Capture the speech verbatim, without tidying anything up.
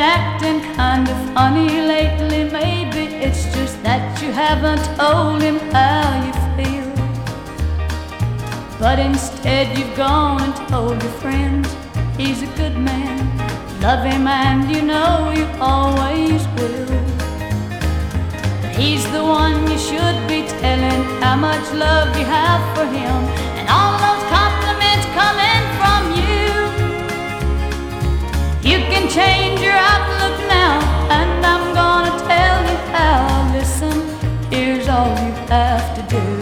acting kind of funny lately. Maybe it's just that you haven't told him how you feel, but instead you've gone and told your friends he's a good man. Love him and you know you always will. But he's the one you should be telling how much love you have for him, and all